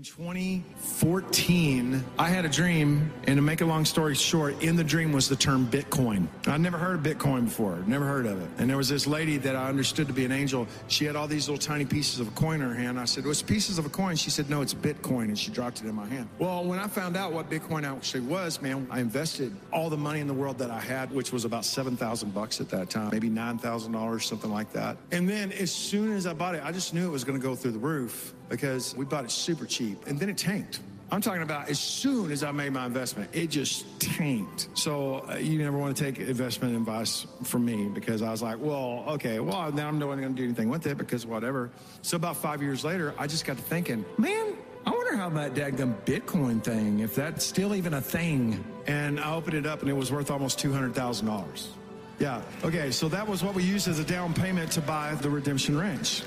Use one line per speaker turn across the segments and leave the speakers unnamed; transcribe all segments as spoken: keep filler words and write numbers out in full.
twenty fourteen, I had a dream, and to make a long story short, in the dream was the term Bitcoin. I'd never heard of Bitcoin before, never heard of it. And there was this lady that I understood to be an angel. She had all these little tiny pieces of a coin in her hand. I said, "What's pieces of a coin?" She said, "No, it's Bitcoin," and she dropped it in my hand. Well, when I found out what Bitcoin actually was, man, I invested all the money in the world that I had, which was about seven thousand bucks at that time, maybe nine thousand dollars, something like that. And then as soon as I bought it, I just knew it was going to go through the roof because we bought it super cheap, and then it tanked. I'm talking about as soon as I made my investment, it just tanked. So uh, you never want to take investment advice from me because I was like, well, okay, well, now I'm not going to do anything with it because whatever. So about five years later, I just got to thinking, man, I wonder how that daggum Bitcoin thing, if that's still even a thing. And I opened it up, and it was worth almost two hundred thousand dollars. Yeah, okay, so that was what we used as a down payment to buy the Redemption Ranch.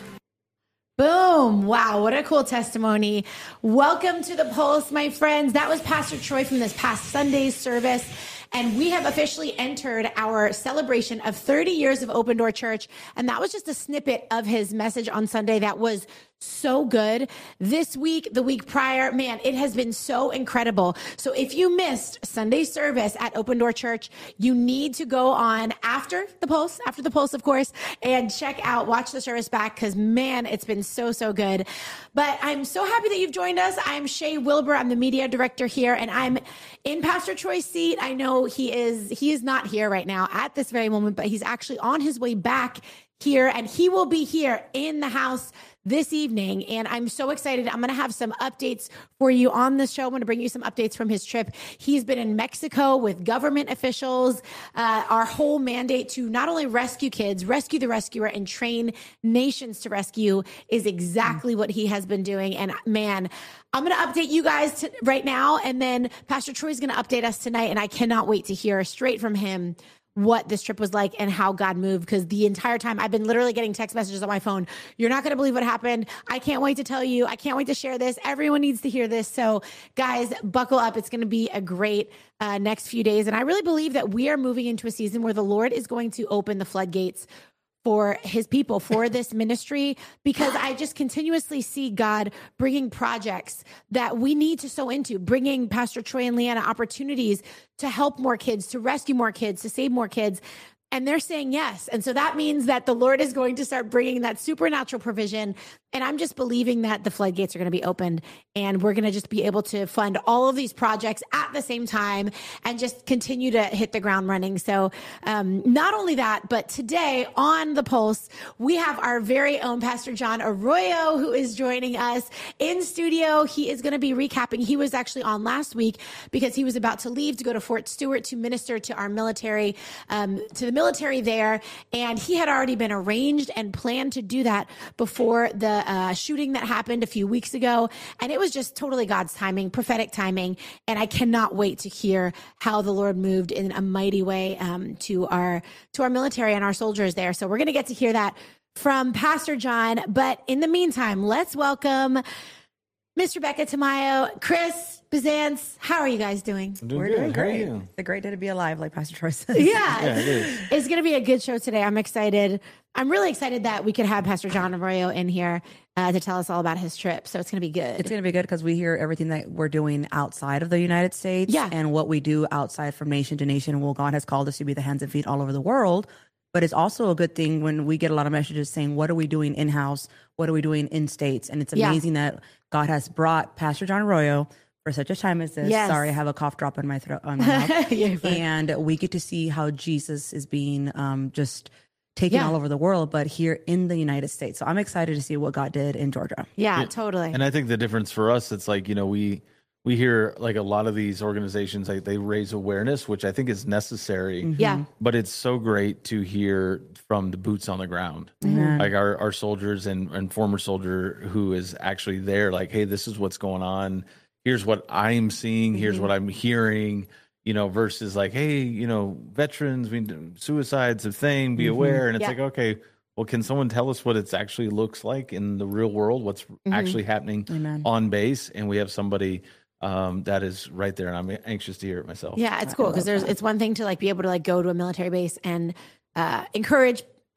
Boom. Wow. What a cool testimony. Welcome to the Pulse, my friends. That was Pastor Troy from this past Sunday's service. And we have officially entered our celebration of thirty years of Open Door Church. And that was just a snippet of his message on Sunday that was so good. This week, the week prior, man, it has been so incredible. So if you missed Sunday's service at Open Door Church, you need to go on after the Pulse, after the Pulse, of course, and check out, watch the service back because, man, it's been so, so good. But I'm so happy that you've joined us. I'm Shay Wilbur. I'm the media director here, and I'm in Pastor Troy's seat. I know he is, he is not here right now at this very moment, but he's actually on his way back here, and he will be here in the house this evening. And I'm so excited. I'm going to have some updates for you on the show. I'm going to bring you some updates from his trip. He's been in Mexico with government officials. Uh, our whole mandate to not only rescue kids, rescue the rescuer, and train nations to rescue is exactly mm. what he has been doing. And man, I'm going to update you guys to, right now. And then Pastor Troy's going to update us tonight. And I cannot wait to hear straight from him what this trip was like and how God moved. Because the entire time I've been literally getting text messages on my phone. You're not going to believe what happened. I can't wait to tell you. I can't wait to share this. Everyone needs to hear this. So guys, buckle up. It's going to be a great uh, next few days. And I really believe that we are moving into a season where the Lord is going to open the floodgates for his people, for this ministry, because I just continuously see God bringing projects that we need to sow into, bringing Pastor Troy and Leanna opportunities to help more kids, to rescue more kids, to save more kids. And they're saying yes. And so that means that the Lord is going to start bringing that supernatural provision. And I'm just believing that the floodgates are going to be opened and we're going to just be able to fund all of these projects at the same time and just continue to hit the ground running. So um, not only that, but today on The Pulse, we have our very own Pastor John Arroyo, who is joining us in studio. He is going to be recapping. He was actually on last week because he was about to leave to go to Fort Stewart to minister to our military, um, to the military there. And he had already been arranged and planned to do that before the uh, shooting that happened a few weeks ago. And it was just totally God's timing, prophetic timing. And I cannot wait to hear how the Lord moved in a mighty way um, to our to our military and our soldiers there. So we're going to get to hear that from Pastor John. But in the meantime, let's welcome Miss Rebecca Tamayo, Chris Bizance. How are you guys doing?
I'm doing
We're
good.
doing great.
How are you?
It's a great day to be alive, like Pastor Troy says.
Yeah,
Yeah, it is.
It's going to be a good show today. I'm excited. I'm really excited that we could have Pastor John Arroyo in here uh, to tell us all about his trip. So it's going to be good.
It's going to be good because we hear everything that we're doing outside of the United States
Yeah.
and what we do outside from nation to nation. Well, God has called us to be the hands and feet all over the world. But it's also a good thing when we get a lot of messages saying, what are we doing in-house? What are we doing in states? And it's amazing yeah. that God has brought Pastor John Arroyo for such a time as this.
Yes.
Sorry, I have a cough drop in my throat. On my mouth. And we get to see how Jesus is being um, just taken
yeah.
all over the world, but here in the United States. So I'm excited to see what God did in Georgia.
Yeah,
Yeah.
totally.
And I think the difference for us, it's like, you know, we we hear like a lot of these organizations, like they raise awareness, which I think is necessary.
Mm-hmm.
Yeah.
But it's so great to hear from the boots on the ground,
Mhm.
like our, our soldiers and, and former soldier who is actually there, like, hey, this is what's going on. Here's what I'm seeing. Here's
Mhm.
what I'm hearing, you know, versus like, hey, you know, veterans, we, suicide's a thing, be
Mhm.
aware. And it's
Yeah.
like, okay, well, can someone tell us what it actually looks like in the real world? What's
Mhm.
actually happening
Amen.
on base? And we have somebody um, that is right there. And I'm anxious to hear it myself.
Yeah, it's
I
cool
love
because there's
that.
it's one thing to like be able to like go to a military base and uh, encourage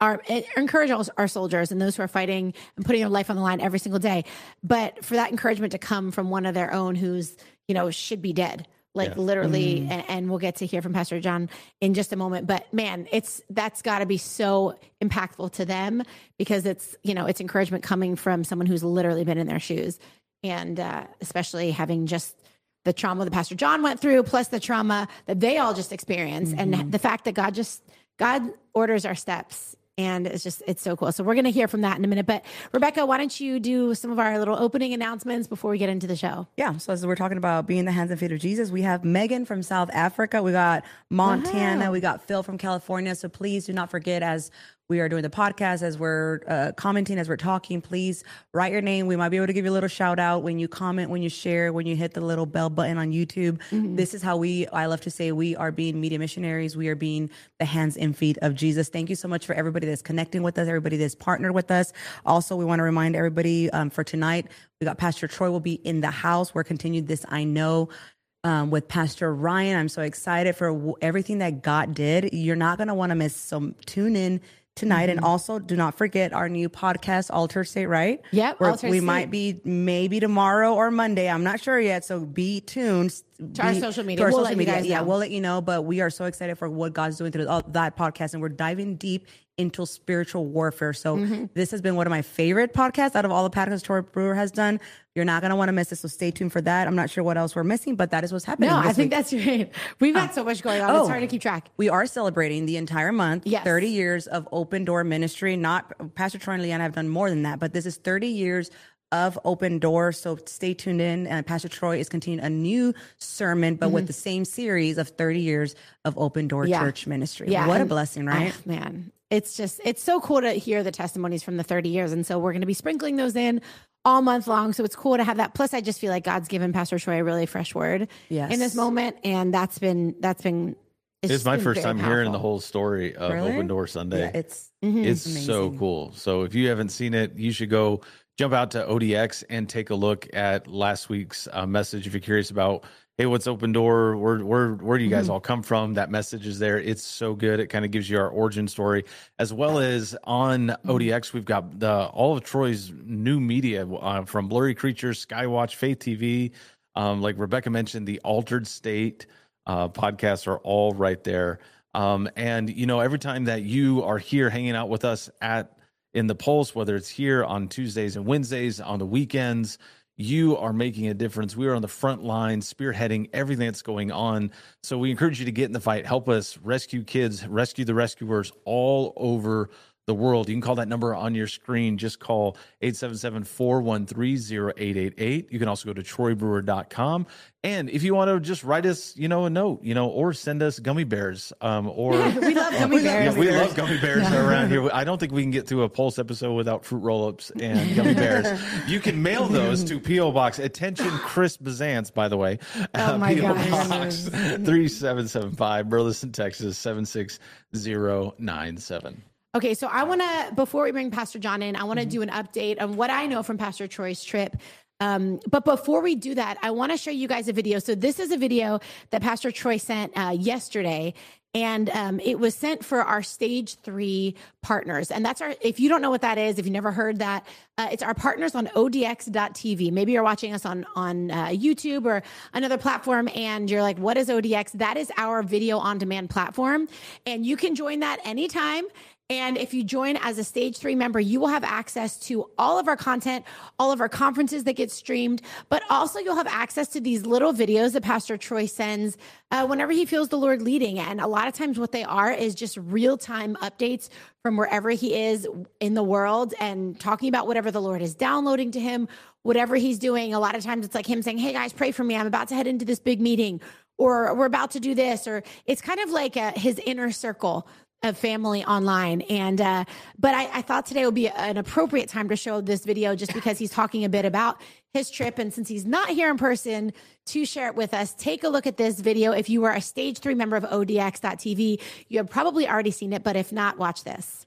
our encourage our, our soldiers and those who are fighting and putting their life on the line every single day. But for that encouragement to come from one of their own who's, you know, should be dead. Like yeah. literally, mm. and, and we'll get to hear from Pastor John in just a moment. But man, it's that's got to be so impactful to them because it's, you know, it's encouragement coming from someone who's literally been in their shoes. And uh, especially having just the trauma that Pastor John went through, plus the trauma that they all just experienced. Mm-hmm. And the fact that God just, God orders our steps. And it's just, it's so cool. So we're going to hear from that in a minute. But Rebecca, why don't you do some of our little opening announcements before we get into the show?
Yeah. So as we're talking about being the hands and feet of Jesus, we have Megan from South Africa. We got Montana. Wow. We got Phil from California. So please do not forget, as we are doing the podcast, as we're uh, commenting, as we're talking, please write your name. We might be able to give you a little shout out when you comment, when you share, when you hit the little bell button on YouTube. Mm-hmm. This is how we, I love to say, we are being media missionaries. We are being the hands and feet of Jesus. Thank you so much for everybody that's connecting with us, everybody that's partnered with us. Also, we want to remind everybody um, for tonight, we got Pastor Troy will be in the house. We're continuing this, I know, Um, with Pastor Ryan. I'm so excited for w- everything that God did. You're not going to want to miss. So tune in tonight. Mm-hmm. And also do not forget our new podcast, Alter State, right?
Yep.
Where
Alter
we
State.
might be maybe tomorrow or Monday. I'm not sure yet. So be tuned.
To
be,
our social media.
To our
we'll
social
let
media.
you guys
yeah,
know.
we'll let you know. But we are so excited for what God's doing through all that podcast. And we're diving deep into spiritual warfare. So mm-hmm. this has been one of my favorite podcasts out of all the podcasts Troy Brewer has done. You're not going to want to miss this. So stay tuned for that. I'm not sure what else we're missing, but that is what's happening.
No, I think
week.
that's great. We've got so much going on.
Oh,
it's hard to keep track.
We are celebrating the entire month,
yes.
thirty years of Open Door Ministry. Not Pastor Troy and Leanna have done more than that, but this is thirty years of Open Door. So stay tuned in. And Pastor Troy is continuing a new sermon, but mm-hmm. with the same series of thirty years of Open Door yeah. Church Ministry.
Yeah.
What
and,
a blessing, right?
Oh, man, it's just, it's so cool to hear the testimonies from the thirty years. And so we're going to be sprinkling those in all month long. So it's cool to have that. Plus, I just feel like God's given Pastor Troy a really fresh word yes. in this moment. And that's been, that's been,
it's, it's my first time powerful. hearing the whole story of
really?
Open Door Sunday.
Yeah, it's,
mm-hmm.
it's
amazing.
So cool. So if you haven't seen it, you should go jump out to O D X and take a look at last week's uh, message. If you're curious about, hey, what's Open Door? Where, where, where do you guys mm-hmm. all come from? That message is there. It's so good. It kind of gives you our origin story, as well as on mm-hmm. O D X, we've got the all of Troy's new media uh, from Blurry Creatures, Skywatch, Faith T V. Um, like Rebecca mentioned, the Altered State uh, podcasts are all right there. Um, and, you know, every time that you are here hanging out with us at in the Pulse, whether it's here on Tuesdays and Wednesdays, on the weekends, you are making a difference. We are on the front line, spearheading everything that's going on. So we encourage you to get in the fight. Help us rescue kids, rescue the rescuers all over the world. You can call that number on your screen. Just call eight seven seven, four one three, zero eight eight eight. You can also go to troy brewer dot com. And if you want to just write us, you know, a note, you know, or send us gummy bears, um, or
we love gummy bears.
Yeah, we love gummy bears yeah. around here. I don't think we can get through a Pulse episode without fruit roll-ups and gummy bears. You can mail those to P O Box. Attention, Chris Bazance, by the way.
Oh my
P O
gosh.
Box three seven seven five, Burleson, Texas seven six zero nine seven.
Okay, so I want to, before we bring Pastor John in, I want to mm-hmm. do an update on what I know from Pastor Troy's trip. Um, but before we do that, I want to show you guys a video. So this is a video that Pastor Troy sent uh, yesterday. And um, it was sent for our stage three partners. And that's our, if you don't know what that is, if you never heard that, uh, it's our partners on O D X dot T V. Maybe you're watching us on, on uh, YouTube or another platform and you're like, what is O D X? That is our video on demand platform. And you can join that anytime. And if you join as a stage three member, you will have access to all of our content, all of our conferences that get streamed, but also you'll have access to these little videos that Pastor Troy sends uh, whenever he feels the Lord leading. And a lot of times what they are is just real-time updates from wherever he is in the world and talking about whatever the Lord is downloading to him, whatever he's doing. A lot of times it's like him saying, hey guys, pray for me. I'm about to head into this big meeting, or we're about to do this, or it's kind of like a, his inner circle of family online. And, uh, but I, I thought today would be an appropriate time to show this video just because he's talking a bit about his trip. And since he's not here in person to share it with us, take a look at this video. If you are a stage three member of O D X dot T V, you have probably already seen it, but if not, watch this.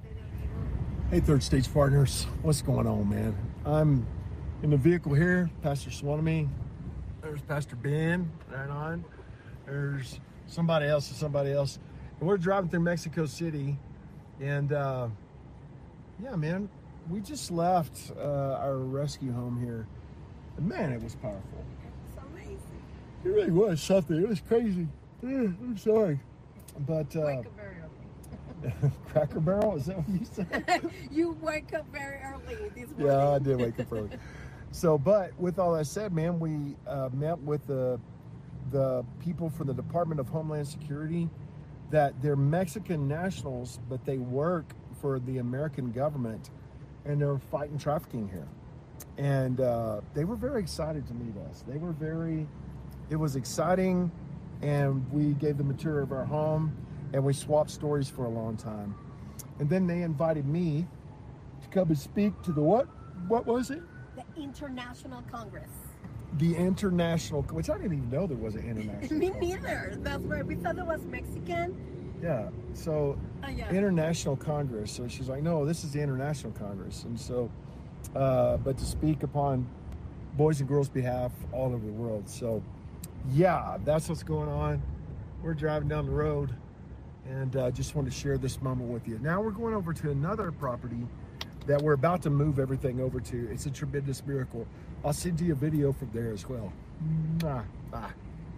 Hey, Third Stage partners, what's going on, man? I'm in the vehicle here, Pastor Swanamy. There's Pastor Ben, right on. There's somebody else and somebody else. And we're driving through Mexico City, And uh, yeah, man, we just left uh, our rescue home here. And man, it was powerful.
It's amazing.
It really was something. It was crazy. Yeah, I'm sorry. But uh,
Wake up very early.
Cracker Barrel, is that what you said?
You wake up very early this morning.
Yeah, I did wake up early. So, but with all that said, man, we uh, met with the the people from the Department of Homeland Security. That they're Mexican nationals, but they work for the American government, and they're fighting trafficking here. And uh, they were very excited to meet us. They were very, it was exciting, and we gave them a tour of our home, and we swapped stories for a long time. And then they invited me to come and speak to the what? What was it?
The International Congress.
The international, which I didn't even know there was an international.
Me
Congress.
neither. That's right. We thought it was Mexican.
Yeah. So
Uh, yeah.
International Congress. So she's like, no, this is the International Congress. And so, uh, but to speak upon boys and girls' behalf all over the world. So, yeah, that's what's going on. We're driving down the road, and uh, just wanted to share this moment with you. Now we're going over to another property that we're about to move everything over to. It's a tremendous miracle. I'll send you a video from there as well. Mwah. Bye.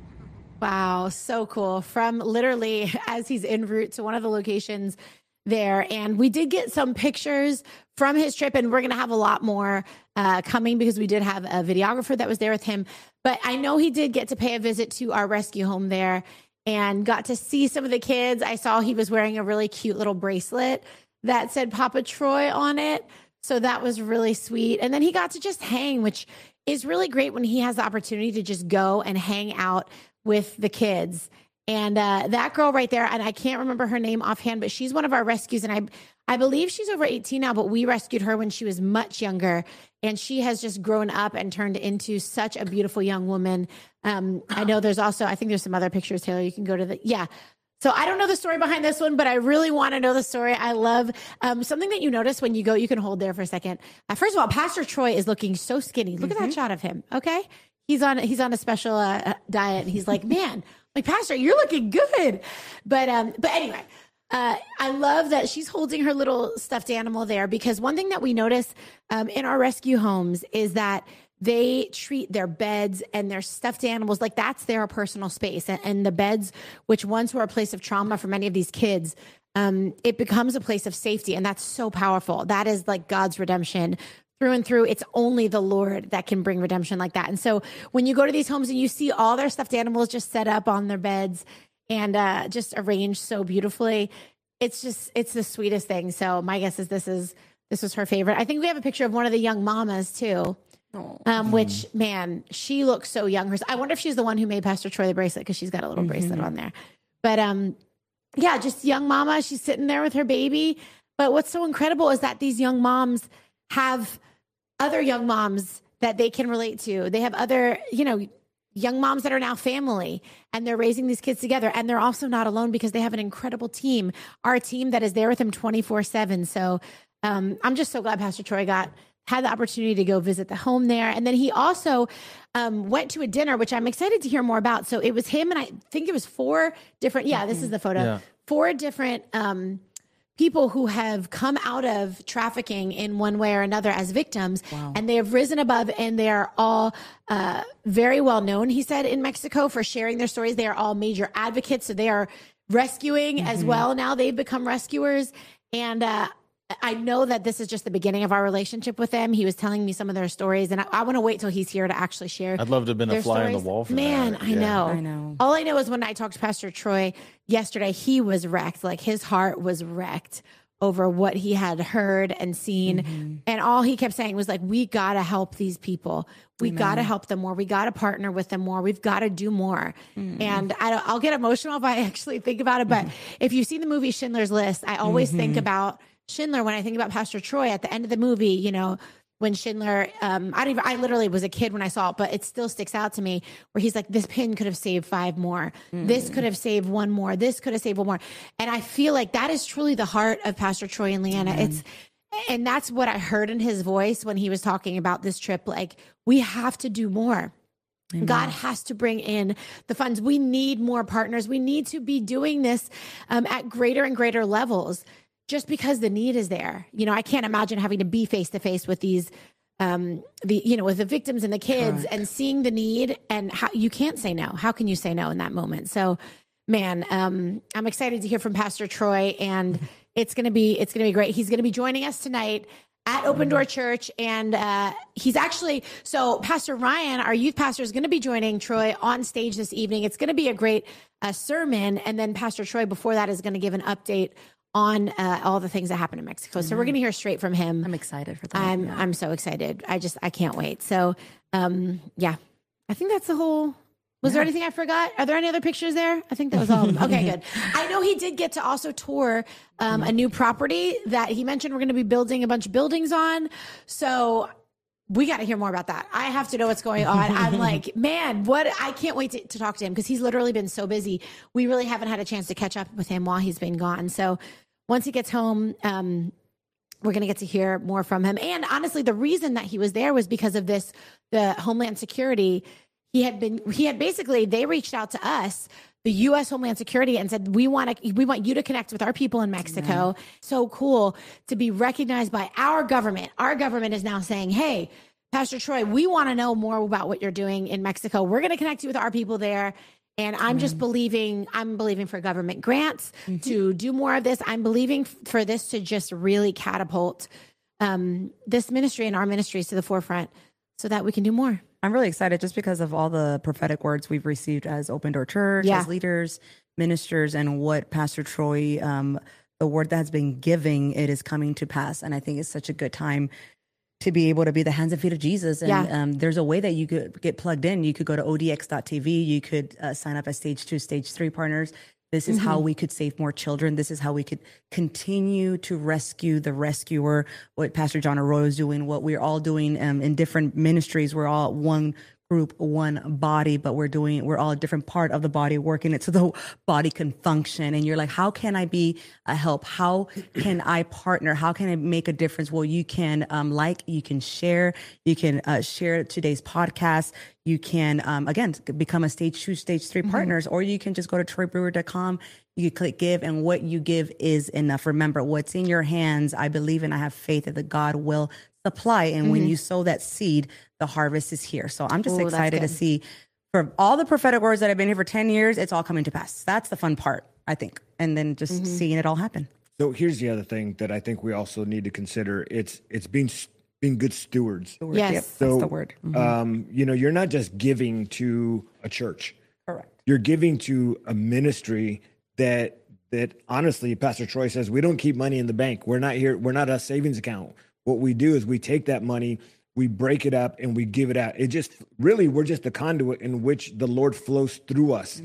Wow, so cool. From literally as he's en route to one of the locations there. And we did get some pictures from his trip, and we're going to have a lot more uh, coming because we did have a videographer that was there with him. But I know he did get to pay a visit to our rescue home there and got to see some of the kids. I saw he was wearing a really cute little bracelet that said Papa Troy on it. So that was really sweet. And then he got to just hang, which is really great when he has the opportunity to just go and hang out with the kids. And uh, that girl right there, and I can't remember her name offhand, but she's one of our rescues. And I, I believe she's over eighteen now, but we rescued her when she was much younger. And she has just grown up and turned into such a beautiful young woman. Um, I know there's also, I think there's some other pictures, Taylor, you can go to the, yeah. So I don't know the story behind this one, but I really want to know the story. I love um, something that you notice when you go, you can hold there for a second. Uh, first of all, Pastor Troy is looking so skinny. Look mm-hmm. at that shot of him. Okay. He's on, he's on a special uh, diet, and he's like, man, like, Pastor, you're looking good. But, um, but anyway, uh, I love that she's holding her little stuffed animal there, because one thing that we notice um, in our rescue homes is that they treat their beds and their stuffed animals like that's their personal space. And, and the beds, which once were a place of trauma for many of these kids, um, it becomes a place of safety. And that's so powerful. That is like God's redemption through and through. It's only the Lord that can bring redemption like that. And so when you go to these homes and you see all their stuffed animals just set up on their beds and uh, just arranged so beautifully, it's just, it's the sweetest thing. So my guess is this is, this was her favorite. I think we have a picture of one of the young mamas too. Um, which, man, she looks so young. I wonder if she's the one who made Pastor Troy the bracelet, because she's got a little mm-hmm. bracelet on there. But um, yeah, just young mama. She's sitting there with her baby. But what's so incredible is that these young moms have other young moms that they can relate to. They have other, you know, young moms that are now family, and they're raising these kids together. And they're also not alone because they have an incredible team, our team that is there with them twenty-four seven. So um, I'm just so glad Pastor Troy got had the opportunity to go visit the home there. And then he also um, went to a dinner, which I'm excited to hear more about. So it was him, and I think it was four different, yeah, this is the photo, yeah. four different um, people who have come out of trafficking in one way or another as victims. Wow. And they have risen above, and they are all uh, very well known, he said, in Mexico for sharing their stories. They are all major advocates. So they are rescuing mm-hmm. as well. Now they've become rescuers. And uh, I know that this is just the beginning of our relationship with them. He was telling me some of their stories, and I, I want to wait till he's here to actually share.
I'd love to have been a fly stories. on the wall for
Man,
that.
I yeah. know.
I know.
All I know is when I talked to Pastor Troy yesterday, he was wrecked. Like, his heart was wrecked over what he had heard and seen. Mm-hmm. And all he kept saying was like, we got to help these people. We got to help them more. We got to partner with them more. We've got to do more. Mm-hmm. And I, I'll get emotional if I actually think about it. But mm-hmm. if you've seen the movie Schindler's List, I always mm-hmm. think about Schindler when I think about Pastor Troy at the end of the movie. You know, when Schindler, um, I don't even, I literally was a kid when I saw it, but it still sticks out to me, where he's like, this pin could have saved five more. Mm. This could have saved one more. This could have saved one more. And I feel like that is truly the heart of Pastor Troy and Leanna. Mm. It's, and that's what I heard in his voice when he was talking about this trip. Like, we have to do more. Amen. God has to bring in the funds. We need more partners. We need to be doing this um, at greater and greater levels. just because the need is there. You know, I can't imagine having to be face to face with these, um, the, you know, with the victims and the kids Correct. And seeing the need, and how you can't say no. How can you say no in that moment? So, man, um, I'm excited to hear from Pastor Troy, and it's going to be, it's going to be great. He's going to be joining us tonight at Open Door Church. And uh, he's actually, so Pastor Ryan, our youth pastor, is going to be joining Troy on stage this evening. It's going to be a great uh, sermon. And then Pastor Troy, before that, is going to give an update on uh, all the things that happen in Mexico. So mm-hmm. we're going to hear straight from him.
I'm excited for that.
I'm,
yeah.
I'm so excited. I just, I can't wait. So um, yeah, I think that's the whole... Was yeah. there anything I forgot? Are there any other pictures there? I think that was all of them. Okay, good. I know he did get to also tour um, a new property that he mentioned we're going to be building a bunch of buildings on. So we got to hear more about that. I have to know what's going on. I'm like, man, what? I can't wait to, to talk to him because he's literally been so busy. We really haven't had a chance to catch up with him while he's been gone. So once he gets home, um, we're going to get to hear more from him. And honestly, the reason that he was there was because of this, the Homeland Security. He had been, he had basically, they reached out to us, the U S Homeland Security, and said, we want to, we want you to connect with our people in Mexico. Yeah. So cool to be recognized by our government. Our government is now saying, hey, Pastor Troy, we want to know more about what you're doing in Mexico. We're going to connect you with our people there. And I'm mm. just believing, I'm believing for government grants mm-hmm. to do more of this. I'm believing for this to just really catapult um, this ministry and our ministries to the forefront so that we can do more.
I'm really excited just because of all the prophetic words we've received as Open Door Church, yeah. as leaders, ministers, and what Pastor Troy, um, the word that has been giving, it is coming to pass. And I think it's such a good time to be able to be the hands and feet of Jesus. And yeah. um, there's a way that you could get plugged in. You could go to O D X dot T V. You could uh, sign up as stage two, stage three partners. This is mm-hmm. how we could save more children. This is how we could continue to rescue the rescuer, what Pastor John Arroyo is doing, what we're all doing um, in different ministries. We're all one group, one body, but we're doing, we're all a different part of the body, working it so the body can function. And you're like, how can I be a help? How can I partner? How can I make a difference? Well, you can um, like, you can share, you can uh, share today's podcast. You can, um, again, become a stage two, stage three mm-hmm. partners, or you can just go to troy brewer dot com. You click give, and what you give is enough. Remember, what's in your hands, I believe and I have faith that the God will supply. And mm-hmm. when you sow that seed, the harvest is here. So I'm just Ooh, excited to see, for all the prophetic words that I've been here for ten years, it's all coming to pass. That's the fun part, I think. And then just mm-hmm. seeing it all happen.
So here's the other thing that I think we also need to consider. It's, it's being being good stewards.
Stewards. Yes,
yep.
so,
that's
the word.
Mm-hmm. Um, you know, you're not just giving to a church.
Correct.
You're giving to a ministry that, that honestly, Pastor Troy says, we don't keep money in the bank. We're not here. We're not a savings account. What we do is we take that money, we break it up, and we give it out. It just really, we're just the conduit in which the Lord flows through us.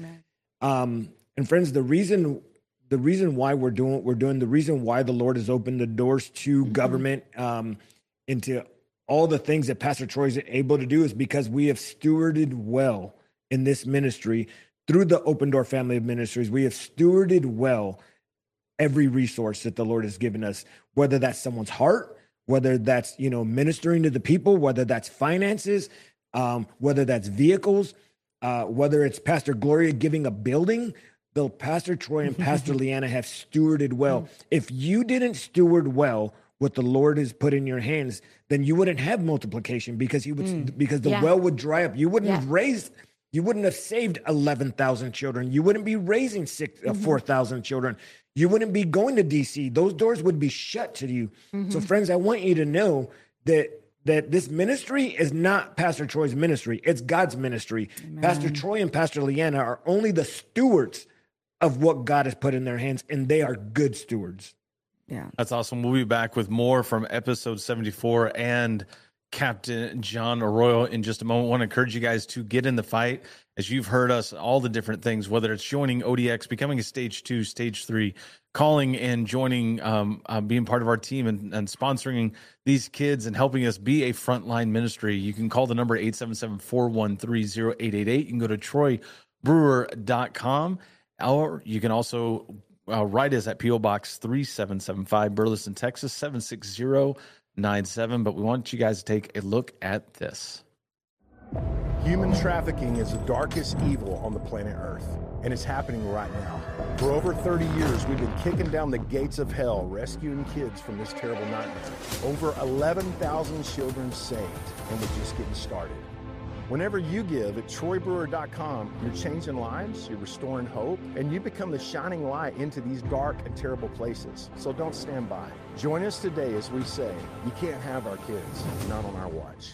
Um, and friends, the reason, the reason why we're doing what we're doing, the reason why the Lord has opened the doors to mm-hmm. government, um, into all the things that Pastor Troy is able to do, is because we have stewarded well in this ministry through the Open Door family of ministries. We have stewarded well every resource that the Lord has given us, whether that's someone's heart, whether that's, you know, ministering to the people, whether that's finances, um, whether that's vehicles, uh, whether it's Pastor Gloria giving a building. The Pastor Troy and Pastor Leanna have stewarded well. If you didn't steward well what the Lord has put in your hands, then you wouldn't have multiplication, because he would, mm. because the yeah. well would dry up. You wouldn't yeah. have raised, you wouldn't have saved eleven thousand children. You wouldn't be raising six, mm-hmm. uh, four thousand children. You wouldn't be going to D C. Those doors would be shut to you. Mm-hmm. So friends, I want you to know that, that this ministry is not Pastor Troy's ministry. It's God's ministry. Amen. Pastor Troy and Pastor Leanna are only the stewards of what God has put in their hands, and they are good stewards.
Yeah,
that's awesome. We'll be back with more from episode seventy-four and Captain John Arroyo in just a moment. I want to encourage you guys to get in the fight, as you've heard us, all the different things, whether it's joining O D X, becoming a stage two, stage three, calling and joining, um, uh, being part of our team and, and sponsoring these kids and helping us be a frontline ministry. You can call the number eight seven seven, four one three, zero eight eight eight. You can go to troy brewer dot com, or you can also Uh, write us at P O Box three seven seven five, Burleson, Texas, seven six zero nine seven. But we want you guys to take a look at this.
Human trafficking is the darkest evil on the planet Earth, and it's happening right now. For over thirty years, we've been kicking down the gates of hell, rescuing kids from this terrible nightmare. Over eleven thousand children saved, and we're just getting started. Whenever you give at troy brewer dot com, you're changing lives, you're restoring hope, and you become the shining light into these dark and terrible places. So don't stand by. Join us today as we say, you can't have our kids, not on our watch.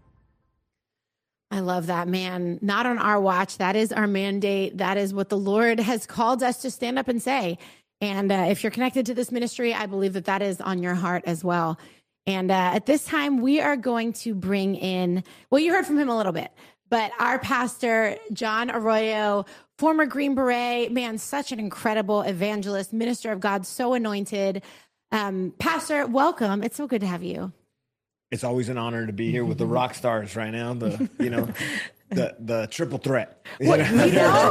I love that, man. Not on our watch. That is our mandate. That is what the Lord has called us to stand up and say. And uh, if you're connected to this ministry, I believe that that is on your heart as well. And uh, at this time, we are going to bring in, well, you heard from him a little bit, but our pastor, John Arroyo, former Green Beret, man, such an incredible evangelist, minister of God, so anointed. Um, pastor, welcome. It's so good to have you.
It's always an honor to be here with the rock stars right now. The you know, the the triple threat.
Well, you know,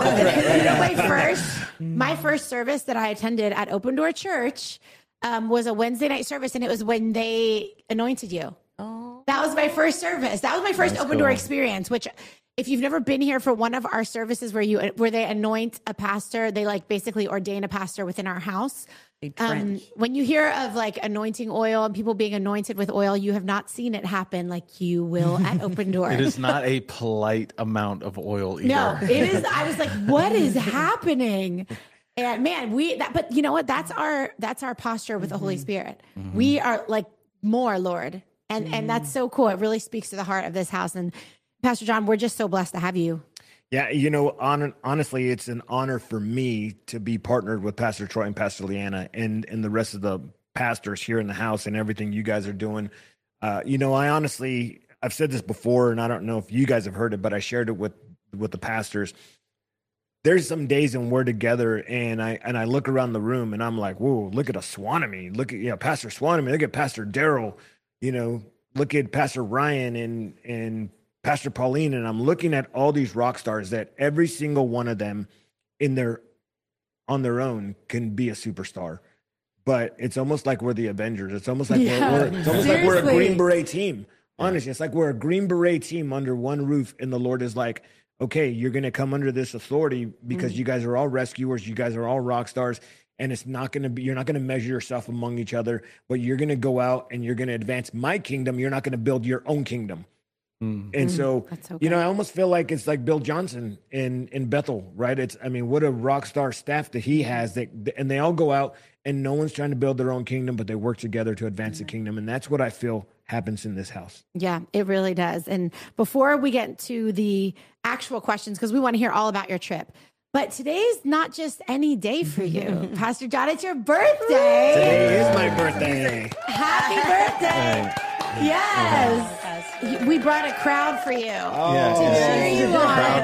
my first my first service that I attended at Open Door Church um, was a Wednesday night service, and it was when they anointed you. Oh, that was my first service. That was my first That's Open cool. Door experience. Which, if you've never been here for one of our services where you where they anoint a pastor, they like basically ordain a pastor within our house. Um, when you hear of like anointing oil and people being anointed with oil, you have not seen it happen like you will at Open Door.
It is not a polite amount of oil either.
No, it is. I was like, what is happening? And man, we, that, but you know what? That's our, that's our posture with mm-hmm. the Holy Spirit. Mm-hmm. We are like more, Lord. And, mm-hmm. and that's so cool. It really speaks to the heart of this house. And Pastor John, we're just so blessed to have you.
Yeah, you know, on, honestly, it's an honor for me to be partnered with Pastor Troy and Pastor Leanna and, and the rest of the pastors here in the house and everything you guys are doing. Uh, you know, I honestly, I've said this before, and I don't know if you guys have heard it, but I shared it with with the pastors. There's some days when we're together, and I and I look around the room, and I'm like, whoa, look at Aswanami. Look at, you know, Pastor Swanami. Look at Pastor Daryl. You know, look at Pastor Ryan and and Pastor Pauline, and I'm looking at all these rock stars that every single one of them in their on their own can be a superstar. But it's almost like we're the Avengers. It's almost like yeah, we're, we're it's almost seriously. like we're a Green Beret team. Honestly, it's like we're a Green Beret team under one roof, and the Lord is like, okay, you're going to come under this authority because mm. you guys are all rescuers, you guys are all rock stars, and it's not going to be, you're not going to measure yourself among each other, but you're going to go out and you're going to advance my kingdom. You're not going to build your own kingdom. And so, so you know, I almost feel like it's like Bill Johnson in, in Bethel, right? It's, I mean, what a rock star staff that he has, that, and they all go out and no one's trying to build their own kingdom, but they work together to advance mm-hmm. the kingdom. And that's what I feel happens in this house.
Yeah, it really does. And before we get to the actual questions, because we want to hear all about your trip, but today's not just any day for you. Pastor John, it's your birthday.
Today is my birthday.
Happy birthday. Yes. We brought a crowd for you
oh,
to cheer you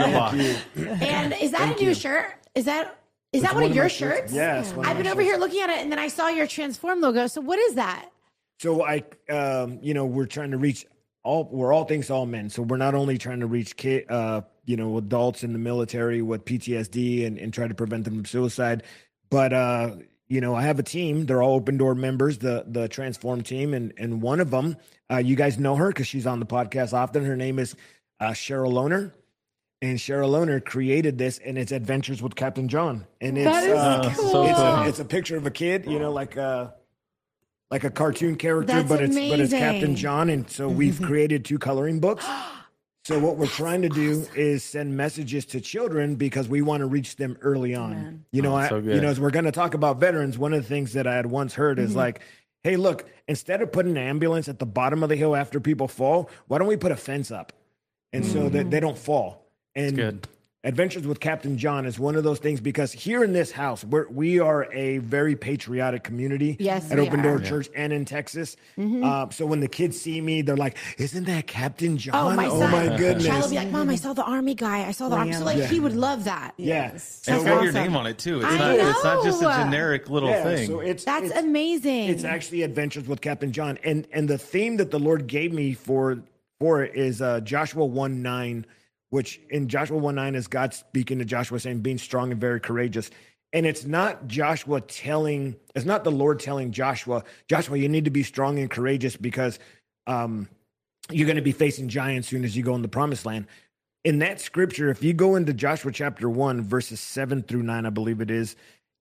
on.
And is that
Thank
a new
you.
shirt? Is that is
it's
that one,
one
of your
of
shirts?
shirts? Yes.
I've been over shirts. here looking at it, and then I saw your Transform logo. So what is that?
So I, um, you know, we're trying to reach all. We're all things to all men. So we're not only trying to reach kid, uh, you know, adults in the military with P T S D and, and try to prevent them from suicide, but uh, you know, I have a team. They're all Open Door members, the the Transform team, and and one of them, uh, you guys know her because she's on the podcast often. Her name is uh, Cheryl Lohner, and Cheryl Lohner created this, and it's Adventures with Captain John, and it's
that is
uh,
cool.
it's, a, it's a picture of a kid, you know, like a like a cartoon character,
That's
but it's
amazing.
but it's Captain John, and so we've created two coloring books. So what we're trying to do awesome. is send messages to children because we want to reach them early on. Amen. You know,
oh,
I,
so
you know, as we're going to talk about veterans, one of the things that I had once heard is mm-hmm. like, hey, look, instead of putting an ambulance at the bottom of the hill after people fall, why don't we put a fence up? And mm-hmm. so that they don't fall. And
good.
Adventures with Captain John is one of those things because here in this house, we're, we are a very patriotic community
yes,
at Open
are.
Door
yeah.
Church and in Texas.
Mm-hmm.
Uh, so when the kids see me, they're like, isn't that Captain John?
Oh, my,
oh,
son.
my goodness.
Child will be like, Mom, I saw the Army guy. I saw the Army. So like,
yeah.
he would love that.
Yeah.
It's
so,
got
awesome.
your name on it too. It's
I
not,
know.
it's not just a generic little
yeah,
thing.
So it's,
That's
it's,
amazing.
It's actually Adventures with Captain John. And and the theme that the Lord gave me for, for it is uh, Joshua one nine, which in Joshua one nine is God speaking to Joshua saying, being strong and very courageous. And it's not Joshua telling, it's not the Lord telling Joshua, Joshua, you need to be strong and courageous because um, you're going to be facing giants soon as you go in the promised land. In that scripture, if you go into Joshua chapter one, verses seven through nine, I believe it is,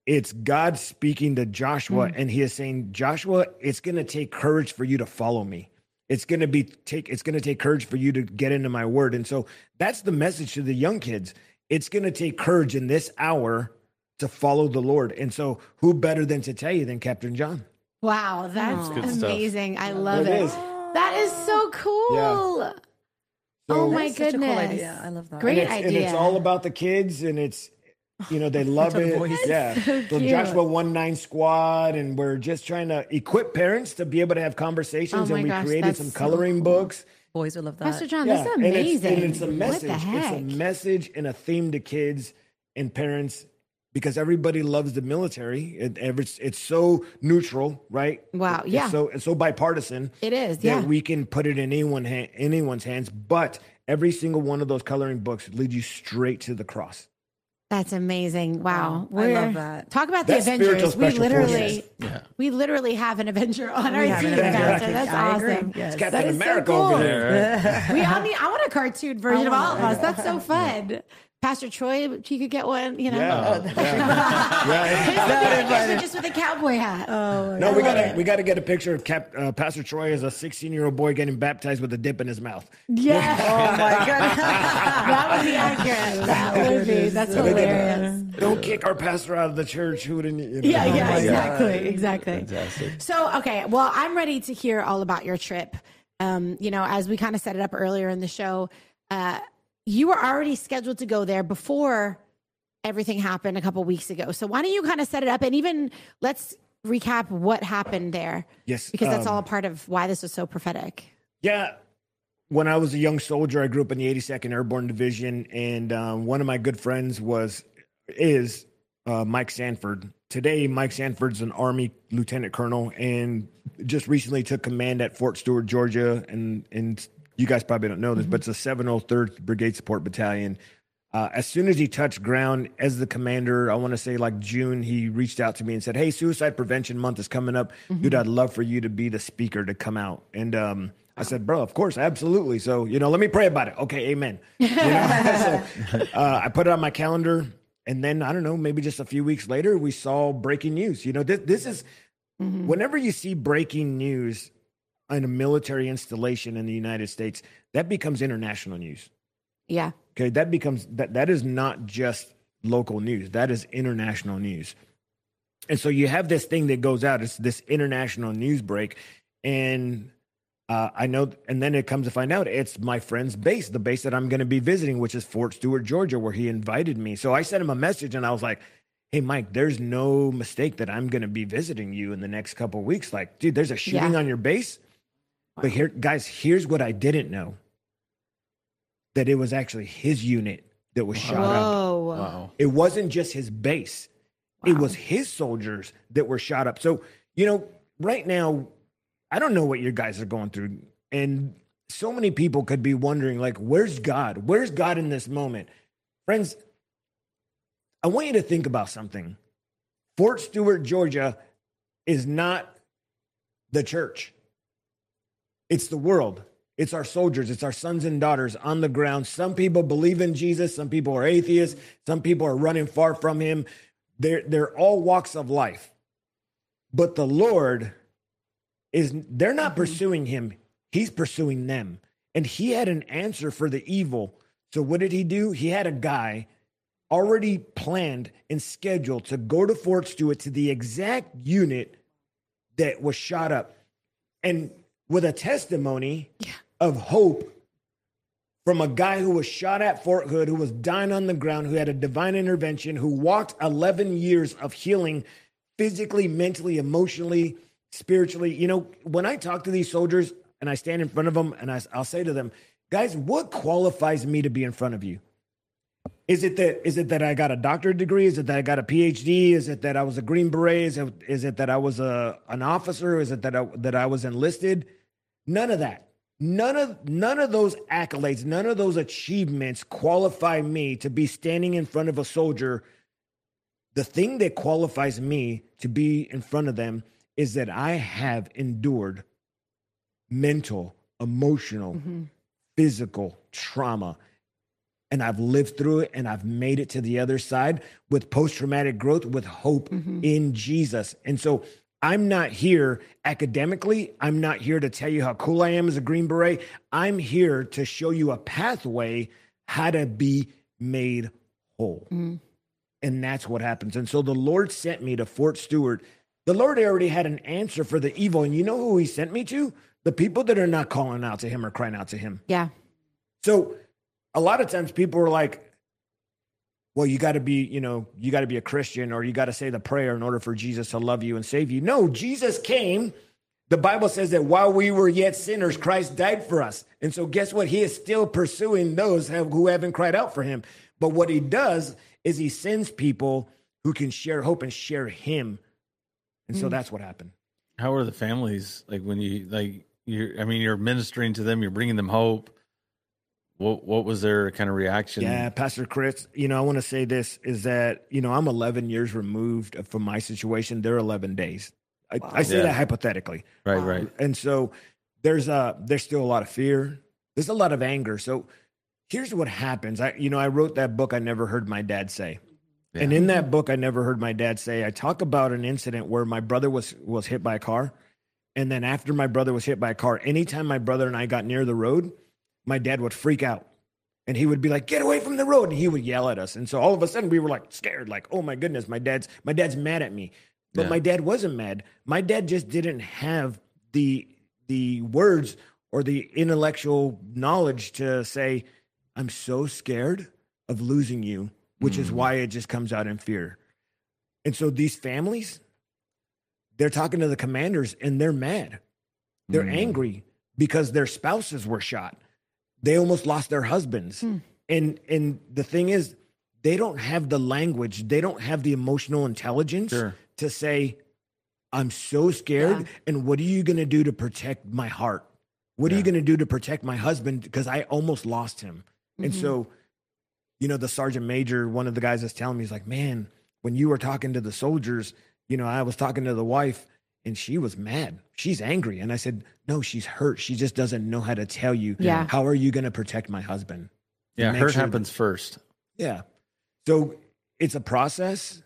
it's God speaking to Joshua, mm. and he is saying, Joshua, it's going to take courage for you to follow me. It's going to be take. It's going to take courage for you to get into my word. And so that's the message to the young kids. It's going to take courage in this hour to follow the Lord. And so who better than to tell you than Captain John?
Wow, that's amazing. Stuff. I love
it.
it.
Is.
That is so cool.
Yeah. So,
oh my goodness. Such a cool
idea. I love that.
Great
and
idea.
And it's all about the kids, and it's, you know, they love it. Yeah.
So
so Joshua One Nine Squad, and we're just trying to equip parents to be able to have conversations.
Oh
and we
gosh,
created some
so
coloring
cool.
books.
Boys will love that.
Pastor John,
yeah.
this is amazing.
And it's, and it's a message.
What the heck?
It's a message and a theme to kids and parents, because everybody loves the military. It, it's, it's so neutral, right?
Wow.
It,
Yeah.
It's so it's so bipartisan.
It is.
That
Yeah.
we can put it in anyone ha- anyone's hands, but every single one of those coloring books leads you straight to the cross.
That's amazing. Wow.
Wow. I love that.
Talk about the
That's
Avengers. We
spiritual
literally,
forces.
Yeah.
we literally have an Avenger on our
We have
team,
an Avenger.
Pastor. That's
I agree.
awesome.
Yes.
It's Captain
That is so
America
cool.
over there.
We all need, I want a cartoon version of all of us. That's so fun.
Yeah.
Pastor Troy, he could get one, you know.
Yeah. yeah. yeah.
His would be just with a cowboy hat.
Oh,
No, we gotta we gotta get a picture of Cap, uh, Pastor Troy as a sixteen year old boy getting baptized with a dip in his mouth.
Yeah.
Oh my goodness.
That would be accurate. That would be. That's
So they can,
hilarious.
Don't kick our pastor out of the church. Who didn't? You know?
Yeah,
Oh
yeah,
my
exactly,
God.
exactly.
Fantastic.
So, okay, well, I'm ready to hear all about your trip. Um, you know, as we kind of set it up earlier in the show, uh, you were already scheduled to go there before everything happened a couple weeks ago. So why don't you kind of set it up, and even let's recap what happened there?
Yes,
because that's
um,
all a part of why this was so prophetic.
Yeah. When I was a young soldier, I grew up in the eighty-second Airborne Division, and um, one of my good friends was is uh, Mike Sanford. Today, Mike Sanford's an Army lieutenant colonel, and just recently took command at Fort Stewart, Georgia. And and you guys probably don't know this, mm-hmm. but it's a seven oh third Brigade Support Battalion. Uh, as soon as he touched ground as the commander, I want to say like June, he reached out to me and said, "Hey, Suicide Prevention Month is coming up. Mm-hmm. Dude, I'd love for you to be the speaker to come out." And um, I said, "Bro, of course, absolutely." So, you know, let me pray about it. Okay, amen. You know? so, uh, I put it on my calendar, and then I don't know, maybe just a few weeks later, we saw breaking news. You know, this, this is mm-hmm. whenever you see breaking news in a military installation in the United States, that becomes international news.
Yeah.
Okay, that becomes that that is not just local news. That is international news. And so you have this thing that goes out. It's this international news break. And uh, I know, and then it comes to find out it's my friend's base, the base that I'm going to be visiting, which is Fort Stewart, Georgia, where he invited me. So I sent him a message and I was like, "Hey, Mike, there's no mistake that I'm going to be visiting you in the next couple of weeks. Like, dude, there's a shooting
Yeah.
on your base." Wow. But here, guys, here's what I didn't know. That it was actually his unit that was shot up.
Whoa.
Wow.
It wasn't just his base.
Wow.
It was his soldiers that were shot up. So, you know, right now, I don't know what you guys are going through. And so many people could be wondering, like, where's God? Where's God in this moment? Friends, I want you to think about something. Fort Stewart, Georgia is not the church. It's the world. It's our soldiers. It's our sons and daughters on the ground. Some people believe in Jesus. Some people are atheists. Some people are running far from him. They're, they're all walks of life. But the Lord is, they're not mm-hmm. pursuing him. He's pursuing them. And he had an answer for the evil. So what did he do? He had a guy already planned and scheduled to go to Fort Stewart, to the exact unit that was shot up. And with a testimony yeah. of hope from a guy who was shot at Fort Hood, who was dying on the ground, who had a divine intervention, who walked eleven years of healing physically, mentally, emotionally, spiritually. You know, when I talk to these soldiers and I stand in front of them and I, I'll say to them, "Guys, what qualifies me to be in front of you? Is it that is it that I got a doctorate degree? Is it that I got a P H D? Is it that I was a Green Beret? Is it, is it that I was a an officer? Is it that I, that I was enlisted?" None of that. None of none of those accolades, none of those achievements qualify me to be standing in front of a soldier. The thing that qualifies me to be in front of them is that I have endured mental, emotional, mm-hmm. physical trauma. and I've lived through it, and I've made it to the other side with post-traumatic growth, with hope mm-hmm. in Jesus. And so I'm not here academically. I'm not here to tell you how cool I am as a Green Beret. I'm here to show you a pathway how to be made whole. Mm-hmm. And that's what happens. And so the Lord sent me to Fort Stewart. The Lord already had an answer for the evil. And you know who he sent me to? The people that are not calling out to him or crying out to him.
Yeah.
So a lot of times people are like, well, you got to be, you know, you got to be a Christian, or you got to say the prayer in order for Jesus to love you and save you. No, Jesus came. The Bible says that while we were yet sinners, Christ died for us. And so guess what? He is still pursuing those who haven't cried out for him. But what he does is he sends people who can share hope and share him. And so mm. that's what happened.
How are the families? Like when you, like, you're, I mean, you're ministering to them, you're bringing them hope. What what was their kind of reaction?
Yeah, Pastor Chris, you know, I want to say this is that, you know, I'm eleven years removed from my situation. They're eleven days. I, wow. I say yeah. that hypothetically.
Right, right.
Um, and so there's uh there's still a lot of fear. There's a lot of anger. So here's what happens. I, you know, I wrote that book, I Never Heard My Dad Say. Yeah. And in that book, I Never Heard My Dad Say, I talk about an incident where my brother was was hit by a car. And then after my brother was hit by a car, anytime my brother and I got near the road, my dad would freak out, and he would be like, get away from the road. And he would yell at us. And so all of a sudden we were like scared, like, oh my goodness, my dad's, my dad's mad at me. But yeah. my dad wasn't mad. My dad just didn't have the, the words or the intellectual knowledge to say, I'm so scared of losing you, which mm. is why it just comes out in fear. And so these families, they're talking to the commanders and they're mad. They're mm. angry because their spouses were shot. They almost lost their husbands. Hmm. And and the thing is, they don't have the language. They don't have the emotional intelligence sure. to say, I'm so scared. Yeah. And what are you going to do to protect my heart? What yeah. are you going to do to protect my husband? Because I almost lost him. Mm-hmm. And so, you know, the sergeant major, one of the guys is telling me, he's like, man, when you were talking to the soldiers, you know, I was talking to the wife, and she was mad. She's angry. And I said, no, she's hurt. She just doesn't know how to tell you.
Yeah.
How are you going to protect my husband?
Yeah, hurt sure happens that, first.
Yeah. So it's a process,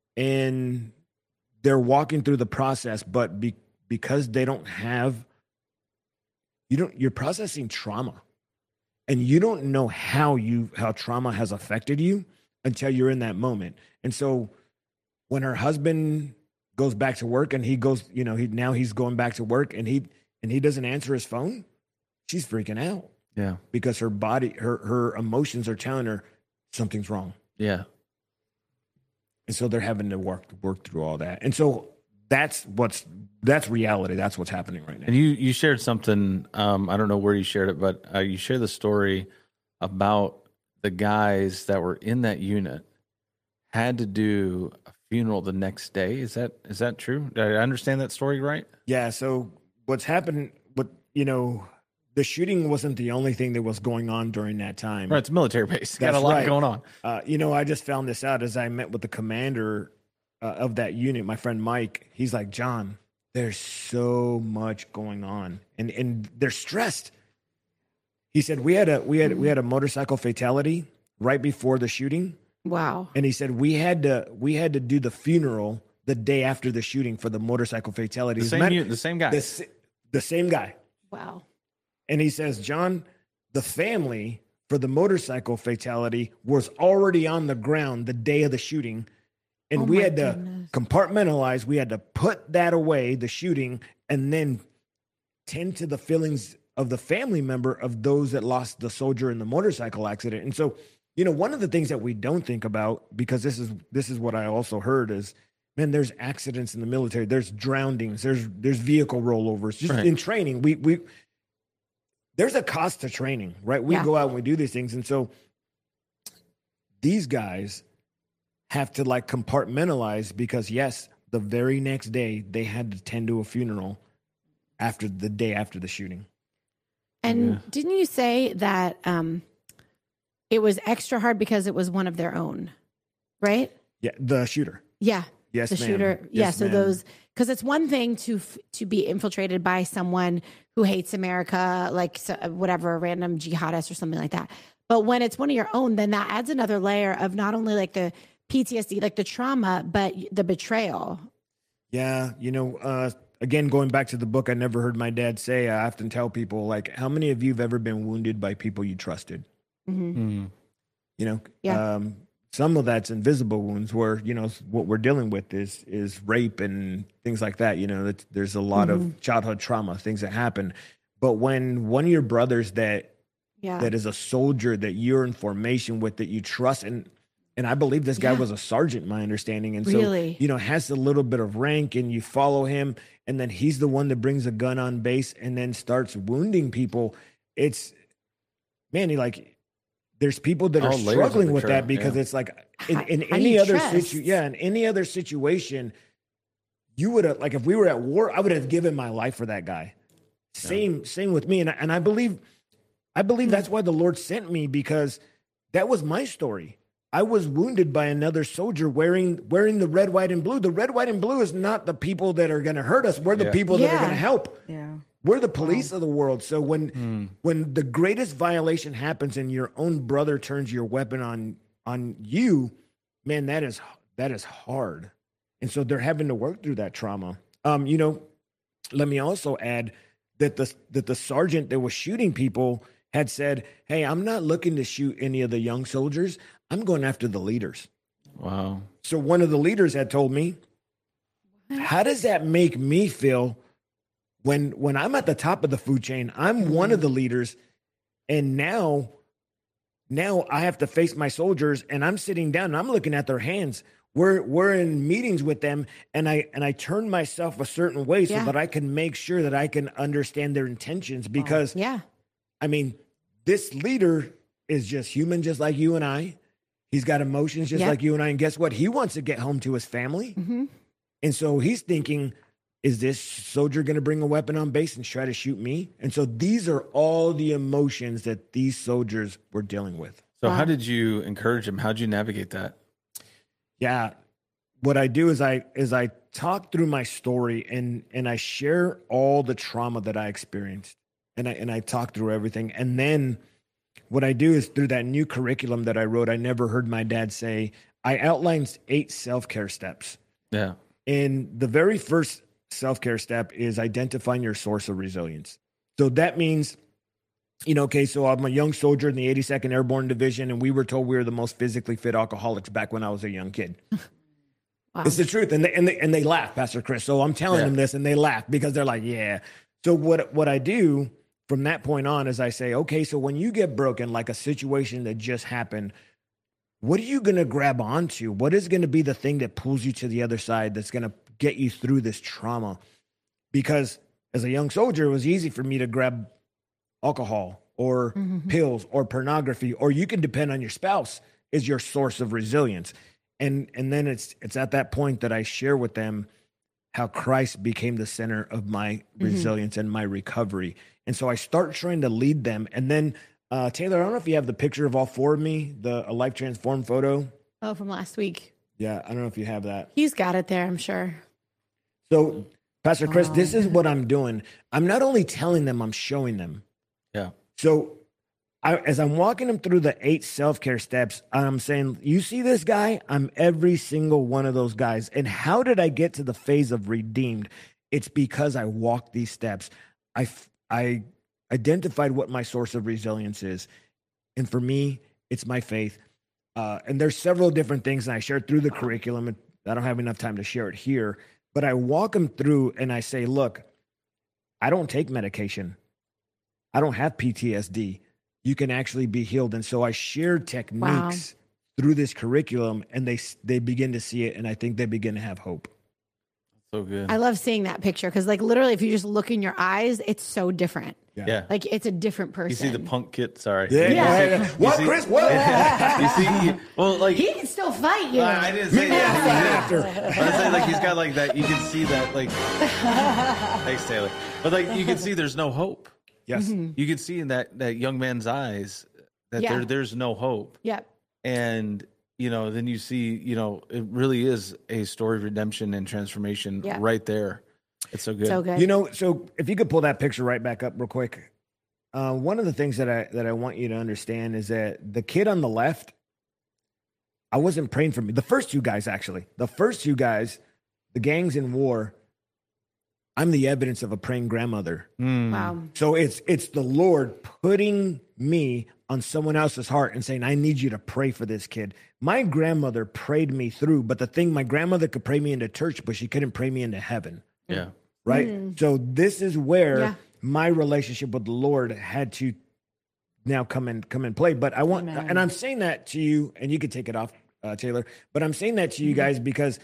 and they're walking through the process, but be, because they don't have, you don't, you're processing trauma, and you don't know how you, how trauma has affected you until you're in that moment. And so when her husband goes back to work, and he goes, you know, he now he's going back to work, and he and he doesn't answer his phone, she's freaking out.
Yeah.
Because her body, her her emotions are telling her something's wrong.
Yeah.
And so they're having to work work through all that. And so that's what's that's reality. That's what's happening right now.
And you you shared something, um, I don't know where you shared it, but uh, you shared the story about the guys that were in that unit had to do a funeral the next day. Is that is that true? Did I understand that story right?
Yeah. So what's happened? What you know, the shooting wasn't the only thing that was going on during that time.
Right. It's a military base. Got a lot
right.
going on.
Uh, you know, I just found this out as I met with the commander uh, of that unit, my friend Mike. He's like, John, there's so much going on, and and they're stressed. He said we had a we had we had a motorcycle fatality right before the shooting.
Wow.
And he said we had to we had to do the funeral the day after the shooting for the motorcycle fatality.
The same, matter, the same guy.
The, the same guy.
Wow.
And he says, John, the family for the motorcycle fatality was already on the ground the day of the shooting. And oh we had goodness. to compartmentalize. We had to put that away, the shooting, and then tend to the feelings of the family member of those that lost the soldier in the motorcycle accident. And so, you know, one of the things that we don't think about, because this is this is what I also heard is, man, there's accidents in the military, there's drownings, there's there's vehicle rollovers. Just right. in training, we we there's a cost to training, right? We yeah. go out and we do these things, and so these guys have to like compartmentalize because yes, the very next day they had to tend to a funeral after the day after the shooting.
And
yeah.
didn't you say that? Um, It was extra hard because it was one of their own, right?
Yeah, the shooter.
Yeah.
Yes,
the
ma'am.
shooter.
Yes,
yeah, so
ma'am.
those, because it's one thing to to be infiltrated by someone who hates America, like so, whatever, a random jihadist or something like that. But when it's one of your own, then that adds another layer of not only like the P T S D, like the trauma, but the betrayal.
Yeah. You know, uh, again, going back to the book, I never heard my dad say, I often tell people, like, how many of you have ever been wounded by people you trusted?
Mm-hmm.
Mm.
You know,
Yeah.
um, some of that's invisible wounds where, you know, what we're dealing with is, is rape and things like that. You know, that there's a lot
Mm-hmm.
of childhood trauma, things that happen. But when one of your brothers that,
Yeah.
that is a soldier that you're in formation with, that you trust, and, and I believe this guy
Yeah.
was a sergeant, my understanding. And
Really?
so, you know, has a little bit of rank, and you follow him, and then he's the one that brings a gun on base and then starts wounding people. It's, man, he like, there's people that are
All layers of
struggling with
betrayal,
that because
yeah.
it's like in,
How-
in
how do
any
you
other
trust?
situation, yeah, in any other situation, you would have, like, if we were at war, I would have given my life for that guy. Same, same with me. And I, and I believe, I believe that's why the Lord sent me, because that was my story. I was wounded by another soldier wearing, wearing the red, white, and blue. The red, white, and blue is not the people that are going to hurt us. We're the
Yeah.
people that are
Yeah.
going to help.
Yeah.
We're the police of the world. So when when the greatest violation happens and your own brother turns your weapon on on you, man, that is that is hard. And so they're having to work through that trauma. Um, you know, let me also add that the that the sergeant that was shooting people had said, "Hey, I'm not looking to shoot any of the young soldiers. I'm going after the leaders."
Wow.
So one of the leaders had told me, "How does that make me feel when when I'm at the top of the food chain? I'm one of the leaders, and now now I have to face my soldiers, and I'm sitting down and I'm looking at their hands. We're we're in meetings with them, and I and I turn myself a certain way so
Yeah.
that I can make sure that I can understand their intentions, because
Yeah.
I mean, this leader is just human, just like you and I. He's got emotions just
Yep.
like you and I. And guess what? He wants to get home to his family.
Mm-hmm.
And so he's thinking, is this soldier going to bring a weapon on base and try to shoot me? And so these are all the emotions that these soldiers were dealing with.
So
Wow.
how did you encourage him? How did you navigate that?
Yeah. What I do is I is I talk through my story, and and I share all the trauma that I experienced. And I and I talk through everything. And then what I do is, through that new curriculum that I wrote, I never heard my dad say, I outlined eight self-care steps.
Yeah.
And the very first self-care step is identifying your source of resilience. So that means, you know, okay, so I'm a young soldier in the eighty-second Airborne Division, and we were told we were the most physically fit alcoholics back when I was a young kid.
Wow.
It's the truth. And they, and they, and they laugh, Pastor Chris. So I'm telling
Yeah.
them this, and they laugh because they're like, yeah. So what, what I do from that point on is I say, okay, so when you get broken, like a situation that just happened, what are you going to grab onto? What is going to be the thing that pulls you to the other side that's going to get you through this trauma? Because as a young soldier, it was easy for me to grab alcohol or
Mhm.
pills or pornography, or you can depend on your spouse as your source of resilience. And and then it's it's at that point that I share with them how Christ became the center of my resilience and my recovery. And so I start trying to lead them. And then uh, Taylor, I don't know if you have the picture of all four of me, the a life transformed photo.
Oh, from last week.
Yeah, I don't know if you have that.
He's got it there, I'm sure.
So, Pastor Chris, this is what I'm doing. I'm not only telling them, I'm showing them.
Yeah.
So, I, as I'm walking them through the eight self-care steps, I'm saying, you see this guy? I'm every single one of those guys. And how did I get to the phase of redeemed? It's because I walked these steps. I, I identified what my source of resilience is. And for me, it's my faith. Uh, and there's several different things, and I share through the curriculum. And I don't have enough time to share it here, but I walk them through and I say, look, I don't take medication. I don't have P T S D. You can actually be healed. And so I share techniques through this curriculum, and they they begin to see it, and I think they begin to have hope.
So good.
I love seeing that picture because, like, literally, if you just look in your eyes, it's so different.
yeah.
Like, it's a different person.
You see the punk kit. Sorry.
Yeah,
You
yeah,
see-
yeah.
you
What,
see-
Chris? What?
you see, you- well, like
He can still fight you.
I I didn't say
Maybe I'll fight
that.
after.
But I'm saying, like, he's got like that. You can see that, like. Thanks, Taylor. But like, you can see there's no hope.
Yes.
You can see in that that young man's eyes that
Yeah.
there there's no hope.
Yep.
And you know, then you see, you know, it really is a story of redemption and transformation
Yeah.
right there. It's so good.
So good.
You know, so if you could pull that picture right back up real quick. uh, one of the things that I that I want you to understand is that the kid on the left, I wasn't praying for me. The first two guys, actually, the first two guys, the gangs in war, I'm the evidence of a praying grandmother.
Mm.
Wow.
So it's it's the Lord putting me on someone else's heart and saying, I need you to pray for this kid. My grandmother prayed me through, but the thing, my grandmother could pray me into church, but she couldn't pray me into heaven.
Yeah.
Right.
Mm.
So this is where
Yeah.
my relationship with the Lord had to now come and come and play. But I want,
Amen.
and I'm saying that to you, and you can take it off, uh, Taylor. But I'm saying that to you guys because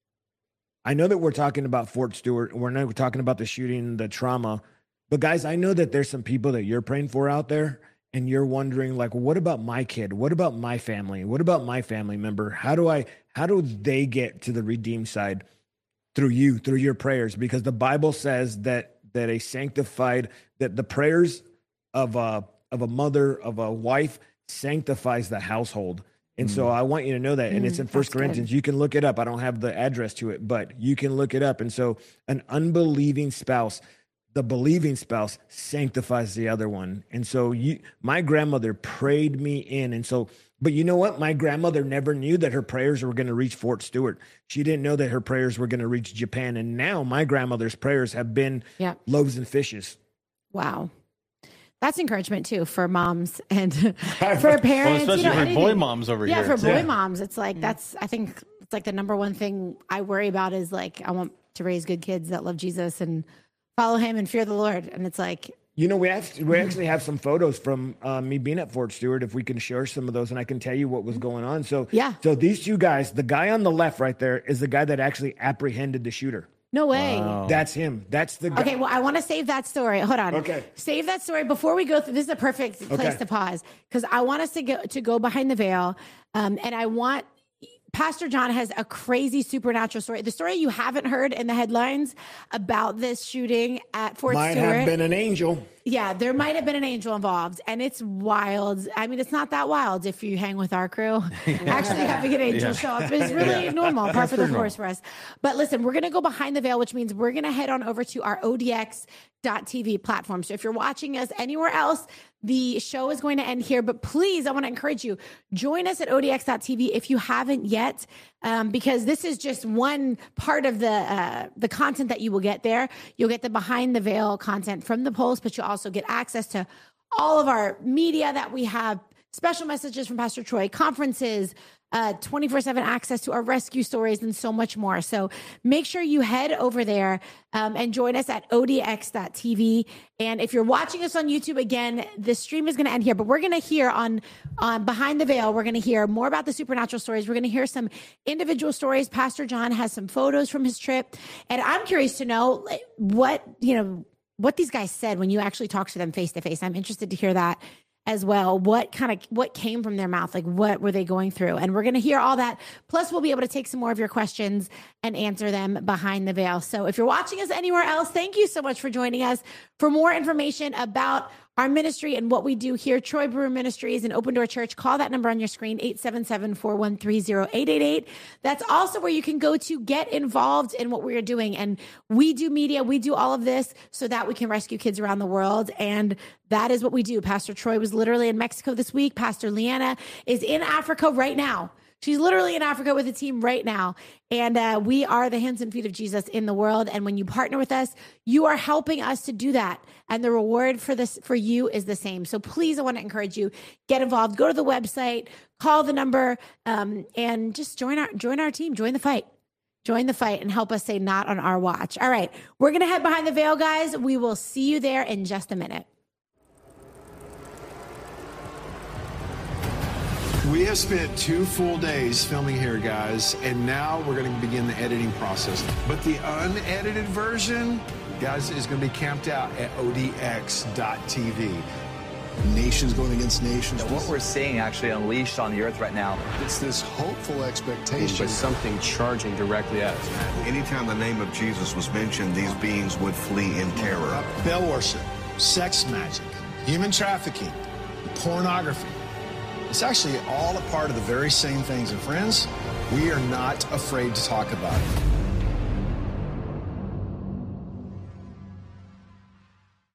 I know that we're talking about Fort Stewart. We're not talking about the shooting, the trauma. But guys, I know that there's some people that you're praying for out there, and you're wondering, like, what about my kid? What about my family? What about my family member? How do I? How do they get to the redeemed side? Through you, through your prayers, because the Bible says that that a sanctified, that the prayers of a of a mother, of a wife, sanctifies the household. And mm. so I want you to know that. And mm, it's in First Corinthians. Good. You can look it up. I don't have the address to it, but you can look it up. And so an unbelieving spouse, the believing spouse, sanctifies the other one. And so you, my grandmother prayed me in. And so, but you know what? My grandmother never knew that her prayers were going to reach Fort Stewart. She didn't know that her prayers were going to reach Japan. And now my grandmother's prayers have been
yeah.
loaves and fishes.
Wow. That's encouragement too for moms and for parents.
Well, especially
you know,
for
anything.
boy moms over
yeah,
here.
for boy
Yeah.
moms. It's like, that's, I think it's like the number one thing I worry about is like, I want to raise good kids that love Jesus and follow him and fear the Lord. And it's like,
You know, we have we actually have some photos from uh, me being at Fort Stewart. If we can share some of those, and I can tell you what was going on. So,
Yeah.
So these two guys, the guy on the left right there is the guy that actually apprehended the shooter.
no way.
Wow.
That's him. That's the guy.
Okay, well, I want to save that story. Hold on.
Okay.
Save that story before we go through. This is a perfect place
Okay.
to pause because I want us to go to go behind the veil, um, and I want Pastor John has a crazy supernatural story. The story you haven't heard in the headlines about this shooting at Fort
Might
Stewart.
have been an angel.
Yeah, there might have been an angel involved, and it's wild. I mean, it's not that wild if you hang with our crew. Actually, having an angel
Yeah.
show up is really normal, par for the course for us. But listen, we're going to go behind the veil, which means we're going to head on over to our O D X dot T V platform. So if you're watching us anywhere else, the show is going to end here. But please, I want to encourage you, join us at O D X dot T V if you haven't yet, um, because this is just one part of the uh, the content that you will get there. You'll get the behind the veil content from the Pulse, but you'll also get access to all of our media that we have, special messages from Pastor Troy, conferences, uh, twenty-four seven access to our rescue stories, and so much more. So make sure you head over there um, and join us at O D X dot T V. And if you're watching us on YouTube, again, the stream is going to end here, but we're going to hear on, on Behind the Veil, we're going to hear more about the supernatural stories. We're going to hear some individual stories. Pastor John has some photos from his trip. And I'm curious to know like, what, you know, what these guys said when you actually talked to them face to face. I'm interested to hear that as well. What kind of, what came from their mouth? Like what were they going through? And we're going to hear all that. Plus we'll be able to take some more of your questions and answer them behind the veil. So if you're watching us anywhere else, thank you so much for joining us. For more information about our ministry and what we do here, Troy Brewer Ministries and Open Door Church, call that number on your screen, eight seven seven, four one three, zero eight eight eight. That's also where you can go to get involved in what we're doing. And we do media, we do all of this so that we can rescue kids around the world. And that is what we do. Pastor Troy was literally in Mexico this week. Pastor Leanna is in Africa right now. She's literally in Africa with a team right now. And uh, we are the hands and feet of Jesus in the world. And when you partner with us, you are helping us to do that. And the reward for this, for you is the same. So please, I want to encourage you, get involved, go to the website, call the number, um, and just join our, join our team, join the fight. Join the fight and help us say not on our watch. All right. We're going to head behind the veil, guys. We will see you there in just a minute.
We have spent two full days filming here, guys, and now we're going to begin the editing process. But the unedited version, guys, is going to be camped out at O D X dot T V.
Nations going against nations.
What we're seeing actually unleashed on the earth right now.
It's this hopeful expectation.
But something charging directly at us.
Anytime the name of Jesus was mentioned, these beings would flee in terror.
Bell worship, sex magic, human trafficking, pornography. It's actually all a part of the very same things. And friends, we are not afraid to talk about it.